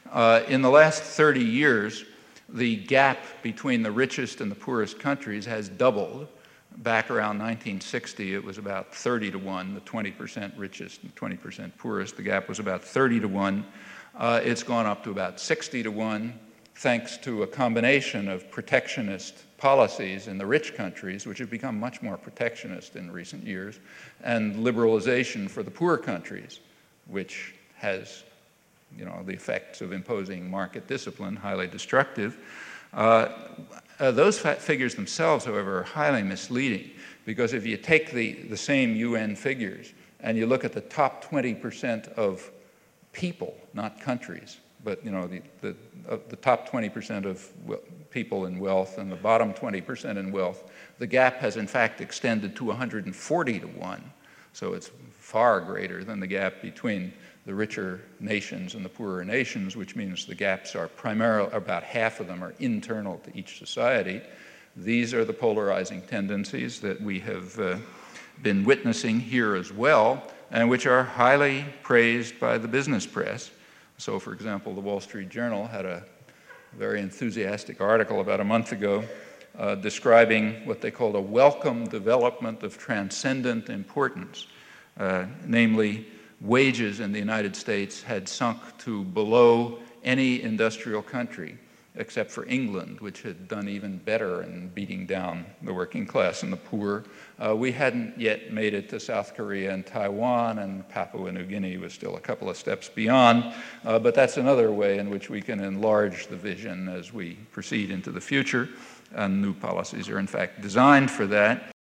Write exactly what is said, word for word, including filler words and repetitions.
Uh, in the last thirty years, the gap between the richest and the poorest countries has doubled. Back around nineteen sixty, it was about thirty to one, the twenty percent richest and twenty percent poorest. The gap was about thirty to one. Uh, it's gone up to about sixty to one, thanks to a combination of protectionist policies in the rich countries, which have become much more protectionist in recent years, and liberalization for the poor countries, which has, you know, the effects of imposing market discipline, highly destructive. Uh, uh, those figures themselves, however, are highly misleading, because if you take the, the same U N figures and you look at the top twenty percent of people, not countries, but you know the, the, uh, the top twenty percent of people in wealth and the bottom twenty percent in wealth, the gap has in fact extended to one hundred forty to one. So it's far greater than the gap between the richer nations and the poorer nations, which means the gaps are primarily, about half of them are internal to each society. These are the polarizing tendencies that we have uh, been witnessing here as well, and which are highly praised by the business press. So, for example, the Wall Street Journal had a very enthusiastic article about a month ago uh, describing what they called a welcome development of transcendent importance, uh, namely, wages in the United States had sunk to below any industrial country, except for England, which had done even better in beating down the working class and the poor. Uh, we hadn't yet made it to South Korea and Taiwan, and Papua New Guinea was still a couple of steps beyond. Uh, but that's another way in which we can enlarge the vision as we proceed into the future. And new policies are, in fact, designed for that.